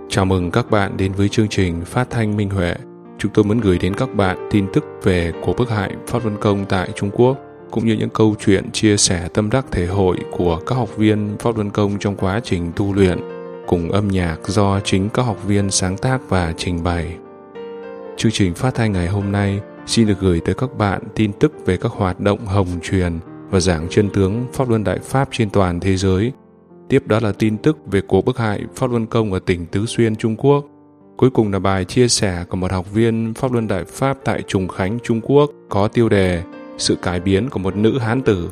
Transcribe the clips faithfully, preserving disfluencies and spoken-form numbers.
Chào mừng các bạn đến với chương trình Phát thanh Minh Huệ. Chúng tôi muốn gửi đến các bạn tin tức về cuộc bức hại Pháp Luân Công tại Trung Quốc, cũng như những câu chuyện chia sẻ tâm đắc thể hội của các học viên Pháp Luân Công trong quá trình tu luyện, cùng âm nhạc do chính các học viên sáng tác và trình bày. Chương trình phát thanh ngày hôm nay xin được gửi tới các bạn tin tức về các hoạt động hồng truyền và giảng chân tướng Pháp Luân Đại Pháp trên toàn thế giới. Tiếp đó là tin tức về cuộc bức hại Pháp Luân Công ở tỉnh Tứ Xuyên, Trung Quốc. Cuối cùng là bài chia sẻ của một học viên Pháp Luân Đại Pháp tại Trùng Khánh, Trung Quốc có tiêu đề Sự cải biến của một nữ hán tử.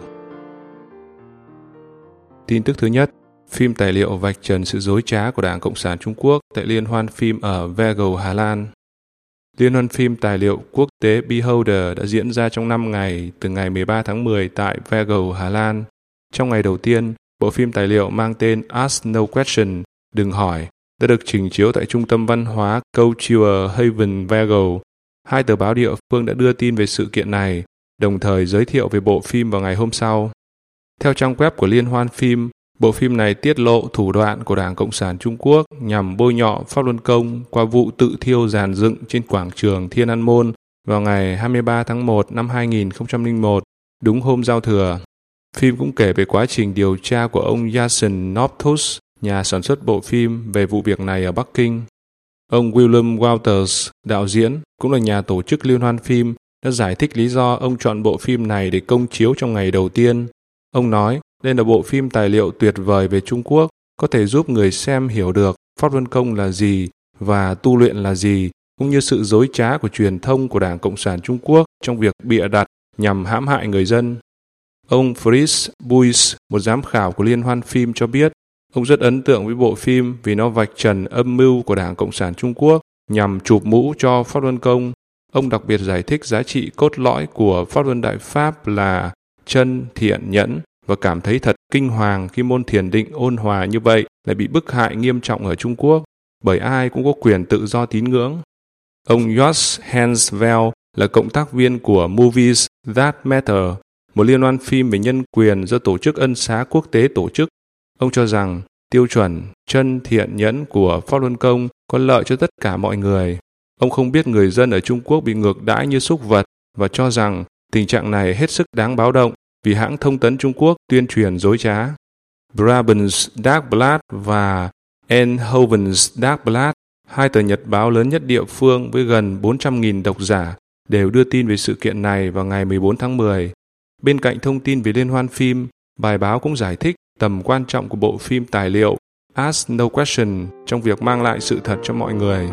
Tin tức thứ nhất, phim tài liệu vạch trần sự dối trá của Đảng Cộng sản Trung Quốc tại Liên hoan phim ở Veghel, Hà Lan. Liên hoan phim tài liệu quốc tế Beholder đã diễn ra trong năm ngày từ ngày mười ba tháng mười tại Veghel, Hà Lan. Trong ngày đầu tiên, bộ phim tài liệu mang tên Ask No Question, Đừng hỏi, đã được trình chiếu tại Trung tâm Văn hóa Culture Haven Veghel. Hai tờ báo địa phương đã đưa tin về sự kiện này, đồng thời giới thiệu về bộ phim vào ngày hôm sau. Theo trang web của Liên hoan phim, bộ phim này tiết lộ thủ đoạn của Đảng Cộng sản Trung Quốc nhằm bôi nhọ Pháp Luân Công qua vụ tự thiêu giàn dựng trên quảng trường Thiên An Môn vào ngày hai mươi ba tháng một năm hai nghìn không trăm lẻ một, đúng hôm giao thừa. Phim cũng kể về quá trình điều tra của ông Jason Nopthus, nhà sản xuất bộ phim, về vụ việc này ở Bắc Kinh. Ông William Walters, đạo diễn, cũng là nhà tổ chức liên hoan phim, đã giải thích lý do ông chọn bộ phim này để công chiếu trong ngày đầu tiên. Ông nói, đây là bộ phim tài liệu tuyệt vời về Trung Quốc, có thể giúp người xem hiểu được Pháp Luân Công là gì và tu luyện là gì, cũng như sự dối trá của truyền thông của Đảng Cộng sản Trung Quốc trong việc bịa đặt nhằm hãm hại người dân. Ông Fritz Buys, một giám khảo của Liên hoan phim, cho biết ông rất ấn tượng với bộ phim vì nó vạch trần âm mưu của Đảng Cộng sản Trung Quốc nhằm chụp mũ cho Pháp Luân Công. Ông đặc biệt giải thích giá trị cốt lõi của Pháp Luân Đại Pháp là chân, thiện, nhẫn, và cảm thấy thật kinh hoàng khi môn thiền định ôn hòa như vậy lại bị bức hại nghiêm trọng ở Trung Quốc, bởi ai cũng có quyền tự do tín ngưỡng. Ông Josh Hansveld là cộng tác viên của Movies That Matter, một liên hoan phim về nhân quyền do Tổ chức Ân xá Quốc tế tổ chức. Ông cho rằng tiêu chuẩn chân, thiện, nhẫn của Pháp Luân Công có lợi cho tất cả mọi người. Ông không biết người dân ở Trung Quốc bị ngược đãi như súc vật và cho rằng tình trạng này hết sức đáng báo động vì hãng thông tấn Trung Quốc tuyên truyền dối trá. Brabant's Dagblad và Eindhoven's Dagblad, hai tờ nhật báo lớn nhất địa phương với gần bốn trăm nghìn độc giả, đều đưa tin về sự kiện này vào ngày mười bốn tháng mười. Bên cạnh thông tin về liên hoan phim, bài báo cũng giải thích tầm quan trọng của bộ phim tài liệu Ask No Question trong việc mang lại sự thật cho mọi người.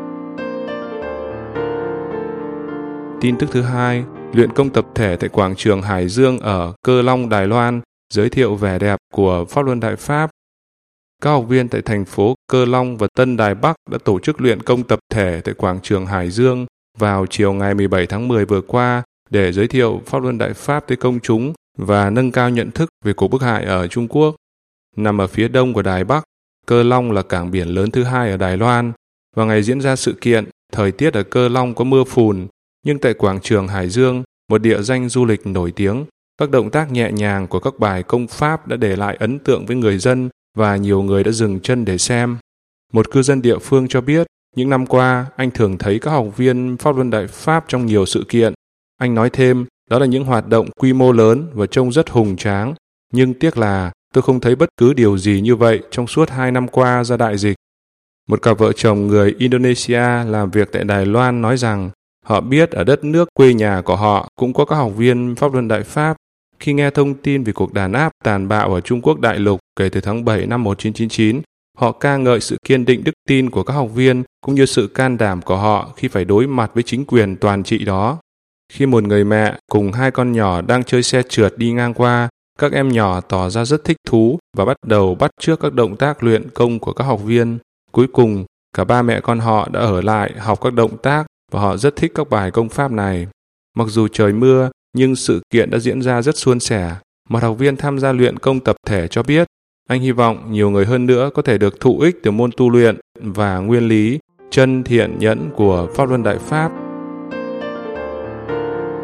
Tin tức thứ hai, luyện công tập thể tại quảng trường Hải Dương ở Cơ Long, Đài Loan, giới thiệu vẻ đẹp của Pháp Luân Đại Pháp. Các học viên tại thành phố Cơ Long và Tân Đài Bắc đã tổ chức luyện công tập thể tại quảng trường Hải Dương vào chiều ngày mười bảy tháng mười vừa qua để giới thiệu Pháp Luân Đại Pháp tới công chúng và nâng cao nhận thức về cuộc bức hại ở Trung Quốc. Nằm ở phía đông của Đài Bắc, Cơ Long là cảng biển lớn thứ hai ở Đài Loan. Vào ngày diễn ra sự kiện, thời tiết ở Cơ Long có mưa phùn, nhưng tại quảng trường Hải Dương, một địa danh du lịch nổi tiếng, các động tác nhẹ nhàng của các bài công pháp đã để lại ấn tượng với người dân và nhiều người đã dừng chân để xem. Một cư dân địa phương cho biết, những năm qua, anh thường thấy các học viên Pháp Luân Đại Pháp trong nhiều sự kiện. Anh nói thêm, đó là những hoạt động quy mô lớn và trông rất hùng tráng, nhưng tiếc là tôi không thấy bất cứ điều gì như vậy trong suốt hai năm qua do đại dịch. Một cặp vợ chồng người Indonesia làm việc tại Đài Loan nói rằng họ biết ở đất nước quê nhà của họ cũng có các học viên Pháp Luân Đại Pháp. Khi nghe thông tin về cuộc đàn áp tàn bạo ở Trung Quốc đại lục kể từ tháng bảy năm một nghìn chín trăm chín mươi chín, họ ca ngợi sự kiên định đức tin của các học viên cũng như sự can đảm của họ khi phải đối mặt với chính quyền toàn trị đó. Khi một người mẹ cùng hai con nhỏ đang chơi xe trượt đi ngang qua, các em nhỏ tỏ ra rất thích thú và bắt đầu bắt chước các động tác luyện công của các học viên. Cuối cùng, cả ba mẹ con họ đã ở lại học các động tác và họ rất thích các bài công pháp này. Mặc dù trời mưa, nhưng sự kiện đã diễn ra rất suôn sẻ. Một học viên tham gia luyện công tập thể cho biết, anh hy vọng nhiều người hơn nữa có thể được thụ ích từ môn tu luyện và nguyên lý chân, thiện, nhẫn của Pháp Luân Đại Pháp.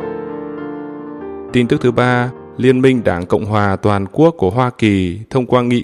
Tin tức thứ ba, Liên minh Đảng Cộng hòa Toàn quốc của Hoa Kỳ thông qua nghị quyết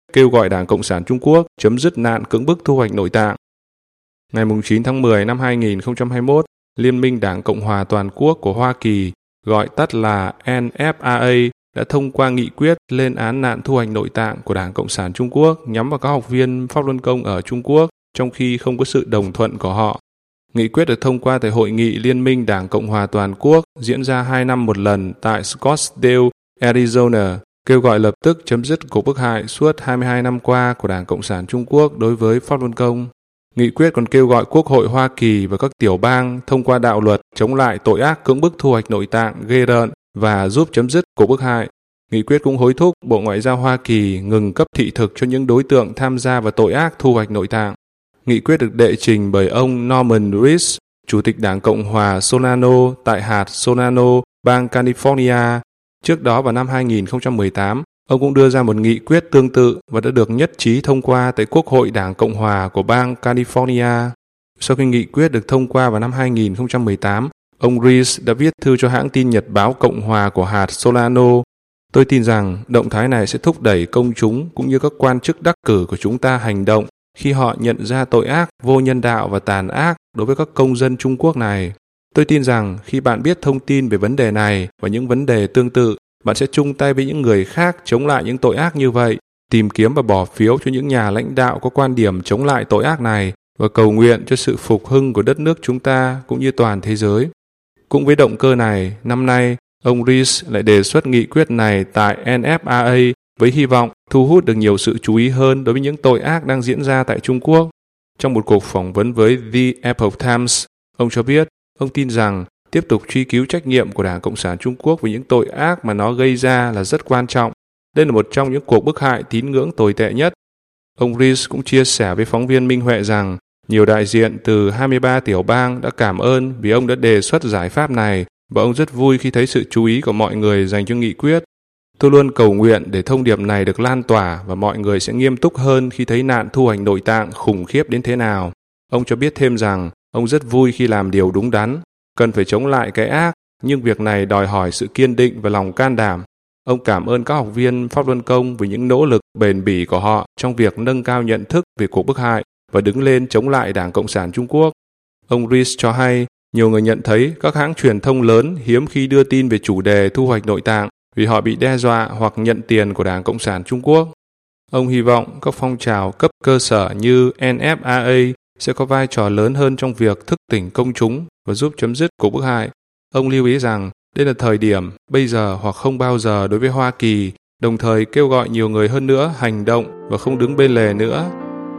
kêu gọi Đảng Cộng sản Trung Quốc chấm dứt nạn cưỡng bức thu hoạch nội tạng. Ngày chín tháng mười năm hai nghìn không trăm hai mươi mốt, Liên minh Đảng Cộng hòa Toàn quốc của Hoa Kỳ, gọi tắt là en ép a a, đã thông qua nghị quyết lên án nạn thu hoạch nội tạng của Đảng Cộng sản Trung Quốc nhắm vào các học viên Pháp luân công ở Trung Quốc, trong khi không có sự đồng thuận của họ. Nghị quyết được thông qua tại Hội nghị Liên minh Đảng Cộng hòa Toàn quốc diễn ra hai năm một lần tại Scottsdale, Arizona, kêu gọi lập tức chấm dứt cuộc bức hại suốt hai mươi hai năm qua của Đảng Cộng sản Trung Quốc đối với Pháp luân công. Nghị quyết còn kêu gọi Quốc hội Hoa Kỳ và các tiểu bang thông qua đạo luật chống lại tội ác cưỡng bức thu hoạch nội tạng ghê rợn và giúp chấm dứt cuộc bức hại. Nghị quyết cũng hối thúc Bộ Ngoại giao Hoa Kỳ ngừng cấp thị thực cho những đối tượng tham gia vào tội ác thu hoạch nội tạng. Nghị quyết được đệ trình bởi ông Norman Reese, Chủ tịch Đảng Cộng hòa Solano tại hạt Solano, bang California. Trước đó vào năm hai nghìn không trăm mười tám, ông cũng đưa ra một nghị quyết tương tự và đã được nhất trí thông qua tại Quốc hội Đảng Cộng hòa của bang California. Sau khi nghị quyết được thông qua vào năm hai nghìn không trăm mười tám, ông Reese đã viết thư cho hãng tin nhật báo Cộng hòa của hạt Solano. Tôi tin rằng động thái này sẽ thúc đẩy công chúng cũng như các quan chức đắc cử của chúng ta hành động khi họ nhận ra tội ác, vô nhân đạo và tàn ác đối với các công dân Trung Quốc này. Tôi tin rằng khi bạn biết thông tin về vấn đề này và những vấn đề tương tự, bạn sẽ chung tay với những người khác chống lại những tội ác như vậy, tìm kiếm và bỏ phiếu cho những nhà lãnh đạo có quan điểm chống lại tội ác này và cầu nguyện cho sự phục hưng của đất nước chúng ta cũng như toàn thế giới. Cũng với động cơ này, năm nay, ông Reese lại đề xuất nghị quyết này tại en ép a a với hy vọng thu hút được nhiều sự chú ý hơn đối với những tội ác đang diễn ra tại Trung Quốc. Trong một cuộc phỏng vấn với The Epoch Times, ông cho biết ông tin rằng tiếp tục truy cứu trách nhiệm của Đảng Cộng sản Trung Quốc với những tội ác mà nó gây ra là rất quan trọng. Đây là một trong những cuộc bức hại tín ngưỡng tồi tệ nhất. Ông Reese cũng chia sẻ với phóng viên Minh Huệ rằng nhiều đại diện từ hai mươi ba tiểu bang đã cảm ơn vì ông đã đề xuất giải pháp này và ông rất vui khi thấy sự chú ý của mọi người dành cho nghị quyết. Tôi luôn cầu nguyện để thông điệp này được lan tỏa và mọi người sẽ nghiêm túc hơn khi thấy nạn thu hoạch nội tạng khủng khiếp đến thế nào. Ông cho biết thêm rằng ông rất vui khi làm điều đúng đắn, cần phải chống lại cái ác, nhưng việc này đòi hỏi sự kiên định và lòng can đảm. Ông cảm ơn các học viên Pháp luân công vì những nỗ lực bền bỉ của họ trong việc nâng cao nhận thức về cuộc bức hại và đứng lên chống lại Đảng Cộng sản Trung Quốc. Ông Reese cho hay, nhiều người nhận thấy các hãng truyền thông lớn hiếm khi đưa tin về chủ đề thu hoạch nội tạng vì họ bị đe dọa hoặc nhận tiền của Đảng Cộng sản Trung Quốc. Ông hy vọng các phong trào cấp cơ sở như en ép a a sẽ có vai trò lớn hơn trong việc thức tỉnh công chúng và giúp chấm dứt cuộc bức hại. Ông lưu ý rằng đây là thời điểm bây giờ hoặc không bao giờ đối với Hoa Kỳ, đồng thời kêu gọi nhiều người hơn nữa hành động và không đứng bên lề nữa.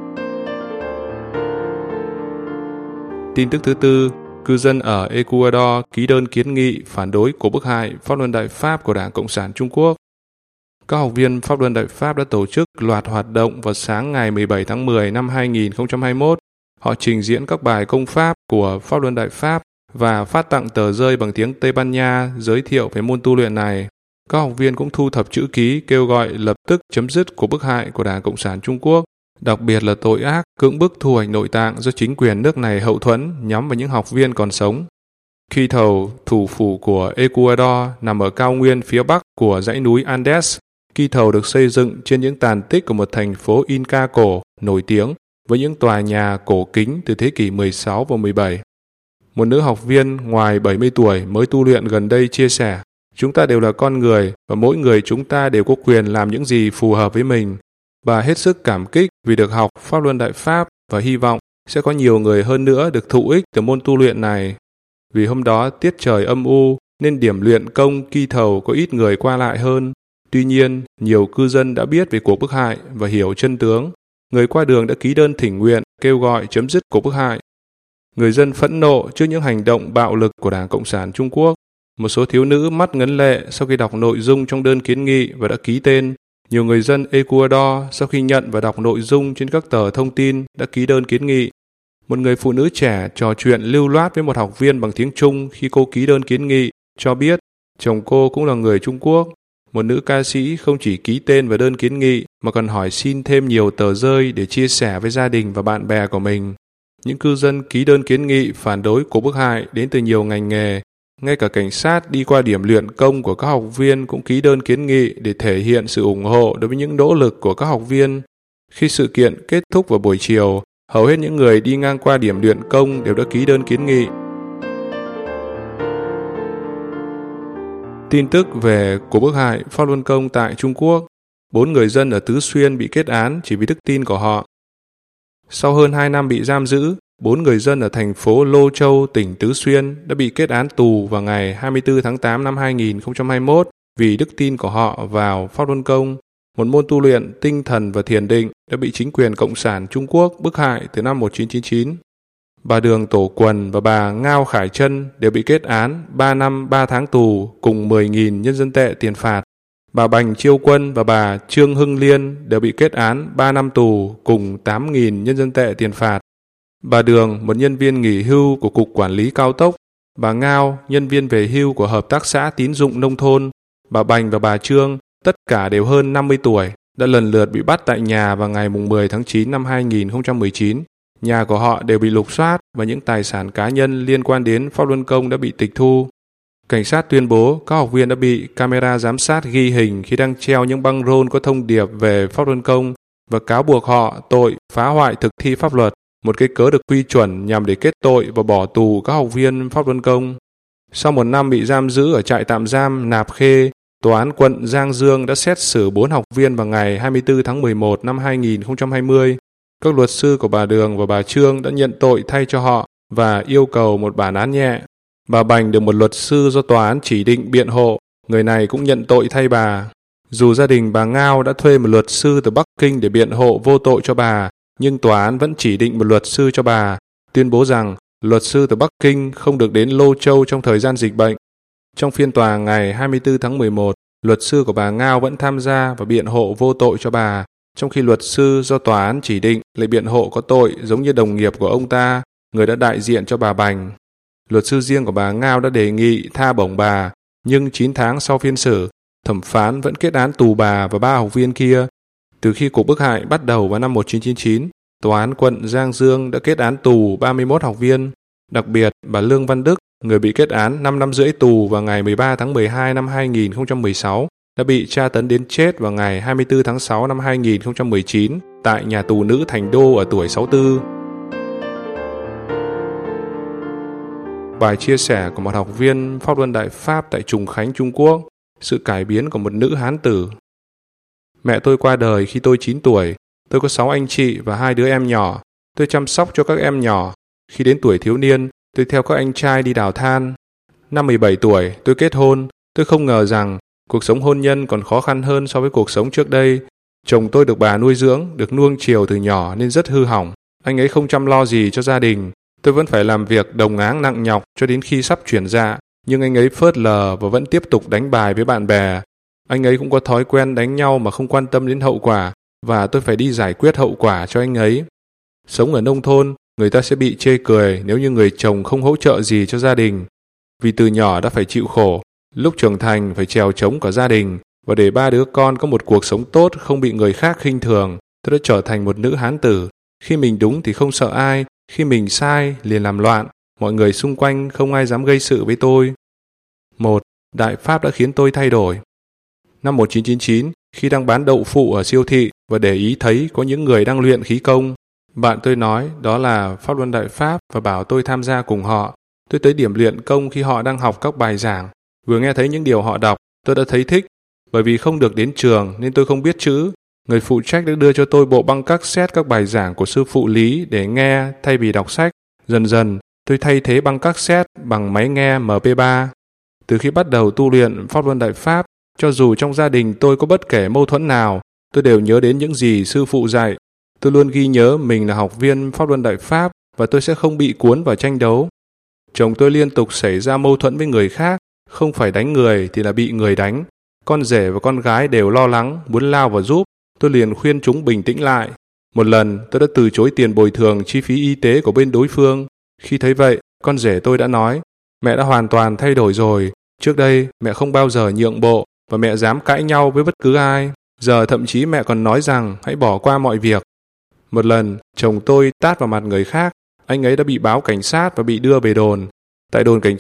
Tin tức thứ tư, cư dân ở Ecuador ký đơn kiến nghị phản đối cuộc bức hại Pháp luân Đại Pháp của Đảng Cộng sản Trung Quốc. Các học viên Pháp luân Đại Pháp đã tổ chức loạt hoạt động vào sáng ngày mười bảy tháng mười năm hai nghìn không trăm hai mươi mốt. Họ trình diễn các bài công pháp của Pháp luân Đại Pháp và phát tặng tờ rơi bằng tiếng Tây Ban Nha giới thiệu về môn tu luyện này. Các học viên cũng thu thập chữ ký kêu gọi lập tức chấm dứt cuộc bức hại của Đảng Cộng sản Trung Quốc, đặc biệt là tội ác cưỡng bức thu hoạch nội tạng do chính quyền nước này hậu thuẫn nhắm vào những học viên còn sống. Quito, thủ phủ của Ecuador, nằm ở cao nguyên phía bắc của dãy núi Andes. Quito được xây dựng trên những tàn tích của một thành phố Inca cổ nổi tiếng với những tòa nhà cổ kính từ thế kỷ mười sáu và mười bảy. Một nữ học viên ngoài bảy mươi tuổi mới tu luyện gần đây chia sẻ, chúng ta đều là con người và mỗi người chúng ta đều có quyền làm những gì phù hợp với mình. Bà hết sức cảm kích vì được học Pháp luân Đại Pháp và hy vọng sẽ có nhiều người hơn nữa được thụ ích từ môn tu luyện này. Vì hôm đó tiết trời âm u nên điểm luyện công Quito có ít người qua lại hơn. Tuy nhiên, nhiều cư dân đã biết về cuộc bức hại và hiểu chân tướng. Người qua đường đã ký đơn thỉnh nguyện kêu gọi chấm dứt cuộc bức hại. Người dân phẫn nộ trước những hành động bạo lực của Đảng Cộng sản Trung Quốc. Một số thiếu nữ mắt ngấn lệ sau khi đọc nội dung trong đơn kiến nghị và đã ký tên. Nhiều người dân Ecuador sau khi nhận và đọc nội dung trên các tờ thông tin đã ký đơn kiến nghị. Một người phụ nữ trẻ trò chuyện lưu loát với một học viên bằng tiếng Trung khi cô ký đơn kiến nghị, cho biết chồng cô cũng là người Trung Quốc. Một nữ ca sĩ không chỉ ký tên vào đơn kiến nghị mà còn hỏi xin thêm nhiều tờ rơi để chia sẻ với gia đình và bạn bè của mình. Những cư dân ký đơn kiến nghị phản đối cuộc bức hại đến từ nhiều ngành nghề. Ngay cả cảnh sát đi qua điểm luyện công của các học viên cũng ký đơn kiến nghị để thể hiện sự ủng hộ đối với những nỗ lực của các học viên. Khi sự kiện kết thúc vào buổi chiều, hầu hết những người đi ngang qua điểm luyện công đều đã ký đơn kiến nghị. Tin tức về cuộc bức hại Pháp Luân Công tại Trung Quốc. Bốn người dân ở Tứ Xuyên bị kết án chỉ vì đức tin của họ. Sau hơn hai năm bị giam giữ, bốn người dân ở thành phố Lô Châu, tỉnh Tứ Xuyên đã bị kết án tù vào ngày hai mươi tư tháng tám năm hai nghìn không trăm hai mươi mốt vì đức tin của họ vào Pháp Luân Công, một môn tu luyện tinh thần và thiền định đã bị chính quyền Cộng sản Trung Quốc bức hại từ năm một nghìn chín trăm chín mươi chín. Bà Đường Tổ Quần và bà Ngao Khải Trân đều bị kết án ba năm ba tháng tù cùng mười nghìn nhân dân tệ tiền phạt. Bà Bành Chiêu Quân và bà Trương Hưng Liên đều bị kết án ba năm tù cùng tám nghìn nhân dân tệ tiền phạt. Bà Đường, một nhân viên nghỉ hưu của Cục Quản lý Cao tốc, bà Ngao, nhân viên về hưu của Hợp tác xã Tín dụng Nông thôn, bà Bành và bà Trương, tất cả đều hơn năm mươi tuổi, đã lần lượt bị bắt tại nhà vào ngày mười tháng chín năm hai nghìn không trăm mười chín. Nhà của họ đều bị lục soát và những tài sản cá nhân liên quan đến Pháp Luân Công đã bị tịch thu. Cảnh sát tuyên bố các học viên đã bị camera giám sát ghi hình khi đang treo những băng rôn có thông điệp về Pháp Luân Công và cáo buộc họ tội phá hoại thực thi pháp luật, một cái cớ được quy chuẩn nhằm để kết tội và bỏ tù các học viên Pháp Luân Công. Sau một năm bị giam giữ ở trại tạm giam Nạp Khê, Tòa án quận Giang Dương đã xét xử bốn học viên vào ngày hai mươi tư tháng mười một năm hai nghìn không trăm hai mươi. Các luật sư của bà Đường và bà Trương đã nhận tội thay cho họ và yêu cầu một bản án nhẹ. Bà Bành được một luật sư do tòa án chỉ định biện hộ, người này cũng nhận tội thay bà. Dù gia đình bà Ngao đã thuê một luật sư từ Bắc Kinh để biện hộ vô tội cho bà, nhưng tòa án vẫn chỉ định một luật sư cho bà, tuyên bố rằng luật sư từ Bắc Kinh không được đến Lô Châu trong thời gian dịch bệnh. Trong phiên tòa ngày hai mươi tư tháng mười một, luật sư của bà Ngao vẫn tham gia và biện hộ vô tội cho bà, trong khi luật sư do tòa án chỉ định lại biện hộ có tội giống như đồng nghiệp của ông ta, người đã đại diện cho bà Bành. Luật sư riêng của bà Ngao đã đề nghị tha bổng bà, nhưng chín tháng sau phiên xử, thẩm phán vẫn kết án tù bà và ba học viên kia. Từ khi cuộc bức hại bắt đầu vào năm một nghìn chín trăm chín mươi chín, Tòa án quận Giang Dương đã kết án tù ba mươi mốt học viên. Đặc biệt, bà Lương Văn Đức, người bị kết án năm năm rưỡi tù vào ngày mười ba tháng mười hai năm hai nghìn không trăm mười sáu, đã bị tra tấn đến chết vào ngày hai mươi tư tháng sáu năm hai nghìn không trăm mười chín tại nhà tù nữ Thành Đô ở tuổi sáu mươi tư. Bài chia sẻ của một học viên Pháp Luân Đại Pháp tại Trùng Khánh, Trung Quốc, sự cải biến của một nữ hán tử. Mẹ tôi qua đời khi tôi chín tuổi, tôi có sáu anh chị và hai đứa em nhỏ. Tôi chăm sóc cho các em nhỏ. Khi đến tuổi thiếu niên, tôi theo các anh trai đi đào than. Năm mười bảy tuổi, tôi kết hôn. Tôi không ngờ rằng cuộc sống hôn nhân còn khó khăn hơn so với cuộc sống trước đây. Chồng tôi được bà nuôi dưỡng, được nuông chiều từ nhỏ nên rất hư hỏng. Anh ấy không chăm lo gì cho gia đình. Tôi vẫn phải làm việc đồng áng nặng nhọc cho đến khi sắp chuyển dạ, nhưng anh ấy phớt lờ và vẫn tiếp tục đánh bài với bạn bè. Anh ấy cũng có thói quen đánh nhau mà không quan tâm đến hậu quả, và tôi phải đi giải quyết hậu quả cho anh ấy. Sống ở nông thôn, người ta sẽ bị chê cười nếu như người chồng không hỗ trợ gì cho gia đình. Vì từ nhỏ đã phải chịu khổ, lúc trưởng thành phải trèo trống cả gia đình, và để ba đứa con có một cuộc sống tốt không bị người khác khinh thường, tôi đã trở thành một nữ hán tử. Khi mình đúng thì không sợ ai, khi mình sai liền làm loạn, mọi người xung quanh không ai dám gây sự với tôi. Một, Đại Pháp đã khiến tôi thay đổi. Năm một nghìn chín trăm chín mươi chín, khi đang bán đậu phụ ở siêu thị và để ý thấy có những người đang luyện khí công, bạn tôi nói đó là Pháp Luân Đại Pháp và bảo tôi tham gia cùng họ. Tôi tới điểm luyện công khi họ đang học các bài giảng. Vừa nghe thấy những điều họ đọc, tôi đã thấy thích. Bởi vì không được đến trường nên tôi không biết chữ. Người phụ trách đã đưa cho tôi bộ băng cassette các bài giảng của sư phụ Lý để nghe thay vì đọc sách. Dần dần, tôi thay thế băng cassette bằng máy nghe em pê ba. Từ khi bắt đầu tu luyện Pháp Luân Đại Pháp, cho dù trong gia đình tôi có bất kể mâu thuẫn nào, tôi đều nhớ đến những gì sư phụ dạy. Tôi luôn ghi nhớ mình là học viên Pháp Luân Đại Pháp và tôi sẽ không bị cuốn vào tranh đấu. Chồng tôi liên tục xảy ra mâu thuẫn với người khác, không phải đánh người thì là bị người đánh. Con rể và con gái đều lo lắng, muốn lao vào giúp. Tôi liền khuyên chúng bình tĩnh lại. Một lần, tôi đã từ chối tiền bồi thường chi phí y tế của bên đối phương. Khi thấy vậy, con rể tôi đã nói, mẹ đã hoàn toàn thay đổi rồi. Trước đây, mẹ không bao giờ nhượng bộ và mẹ dám cãi nhau với bất cứ ai. Giờ thậm chí mẹ còn nói rằng hãy bỏ qua mọi việc. Một lần, chồng tôi tát vào mặt người khác. Anh ấy đã bị báo cảnh sát và bị đưa về đồn. Tại đồn cảnh sát,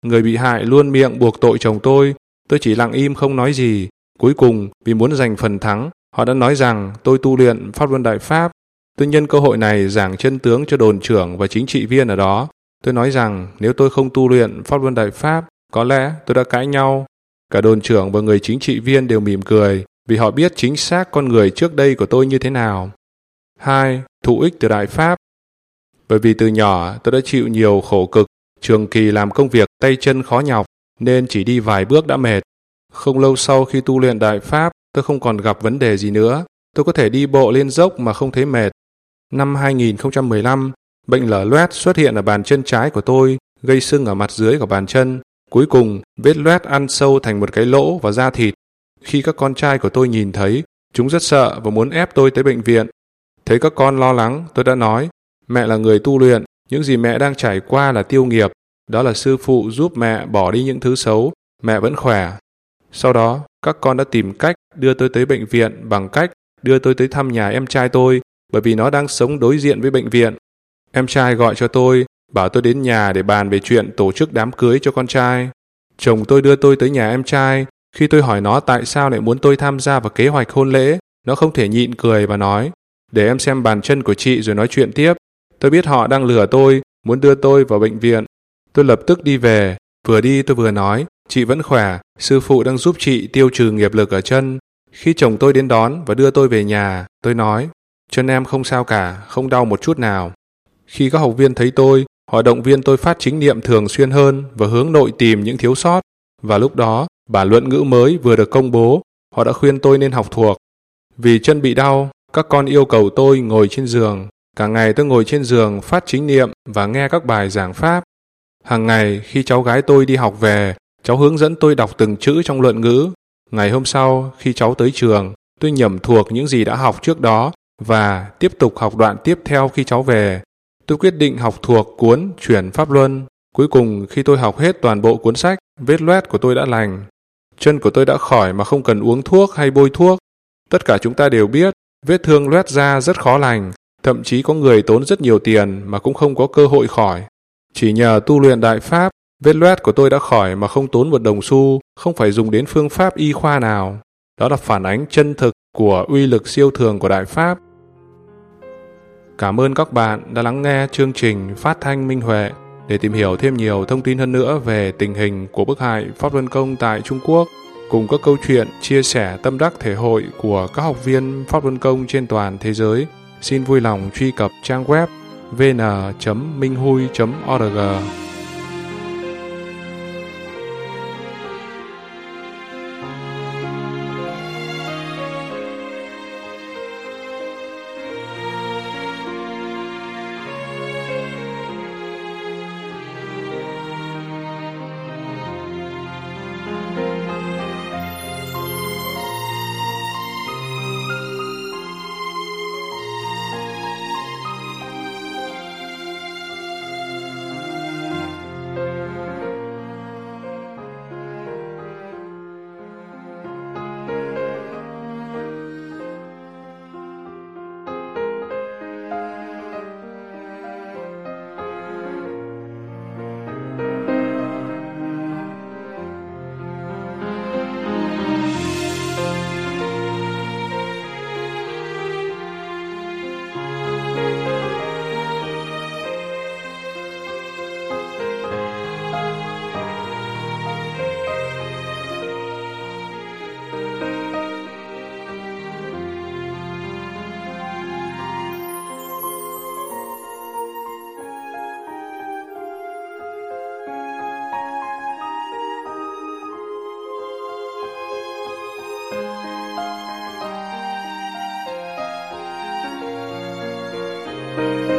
Người bị hại luôn miệng buộc tội chồng tôi. Tôi chỉ lặng im không nói gì. Cuối cùng, vì muốn giành phần thắng, họ đã nói rằng tôi tu luyện Pháp Luân Đại Pháp. Tôi nhân cơ hội này giảng chân tướng cho đồn trưởng và chính trị viên ở đó. Tôi nói rằng nếu tôi không tu luyện Pháp Luân Đại Pháp, có lẽ tôi đã cãi nhau. Cả đồn trưởng và người chính trị viên đều mỉm cười vì họ biết chính xác con người trước đây của tôi như thế nào. Hai. Thụ ích từ Đại Pháp. Bởi vì từ nhỏ tôi đã chịu nhiều khổ cực, trường kỳ làm công việc tay chân khó nhọc, nên chỉ đi vài bước đã mệt. Không lâu sau khi tu luyện Đại Pháp, tôi không còn gặp vấn đề gì nữa. Tôi có thể đi bộ lên dốc mà không thấy mệt. Năm hai nghìn không trăm mười lăm, bệnh lở loét xuất hiện ở bàn chân trái của tôi, gây sưng ở mặt dưới của bàn chân. Cuối cùng, vết loét ăn sâu thành một cái lỗ vào da thịt. Khi các con trai của tôi nhìn thấy, chúng rất sợ và muốn ép tôi tới bệnh viện. Thấy các con lo lắng, tôi đã nói, mẹ là người tu luyện, những gì mẹ đang trải qua là tiêu nghiệp. Đó là sư phụ giúp mẹ bỏ đi những thứ xấu, mẹ vẫn khỏe. Sau đó, các con đã tìm cách đưa tôi tới bệnh viện bằng cách đưa tôi tới thăm nhà em trai tôi, bởi vì nó đang sống đối diện với bệnh viện. Em trai gọi cho tôi, bảo tôi đến nhà để bàn về chuyện tổ chức đám cưới cho con trai. Chồng tôi đưa tôi tới nhà em trai. Khi tôi hỏi nó tại sao lại muốn tôi tham gia vào kế hoạch hôn lễ, nó không thể nhịn cười và nói, để em xem bàn chân của chị rồi nói chuyện tiếp. Tôi biết họ đang lừa tôi, muốn đưa tôi vào bệnh viện. Tôi lập tức đi về. Vừa đi tôi vừa nói, chị vẫn khỏe, sư phụ đang giúp chị tiêu trừ nghiệp lực ở chân. Khi chồng tôi đến đón và đưa tôi về nhà, tôi nói, chân em không sao cả, không đau một chút nào. Khi các học viên thấy tôi, họ động viên tôi phát chính niệm thường xuyên hơn và hướng nội tìm những thiếu sót. Và lúc đó, bản luận ngữ mới vừa được công bố, họ đã khuyên tôi nên học thuộc. Vì chân bị đau, các con yêu cầu tôi ngồi trên giường. Cả ngày tôi ngồi trên giường phát chính niệm và nghe các bài giảng pháp. Hàng ngày khi cháu gái tôi đi học về, cháu hướng dẫn tôi đọc từng chữ trong luận ngữ. Ngày hôm sau, khi cháu tới trường, tôi nhẩm thuộc những gì đã học trước đó và tiếp tục học đoạn tiếp theo khi cháu về. Tôi quyết định học thuộc cuốn Chuyển Pháp Luân. Cuối cùng khi tôi học hết toàn bộ cuốn sách, vết loét của tôi đã lành. Chân của tôi đã khỏi mà không cần uống thuốc hay bôi thuốc. Tất cả chúng ta đều biết, vết thương loét da rất khó lành. Thậm chí có người tốn rất nhiều tiền mà cũng không có cơ hội khỏi. Chỉ nhờ tu luyện Đại Pháp, vết loét của tôi đã khỏi mà không tốn một đồng xu, không phải dùng đến phương pháp y khoa nào. Đó là phản ánh chân thực của uy lực siêu thường của Đại Pháp. Cảm ơn các bạn đã lắng nghe chương trình Phát thanh Minh Huệ. Để tìm hiểu thêm nhiều thông tin hơn nữa về tình hình của bức hại Pháp Luân Công tại Trung Quốc, cùng các câu chuyện chia sẻ tâm đắc thể hội của các học viên Pháp Luân Công trên toàn thế giới, xin vui lòng truy cập trang web v n chấm minh hui chấm org. Thank you.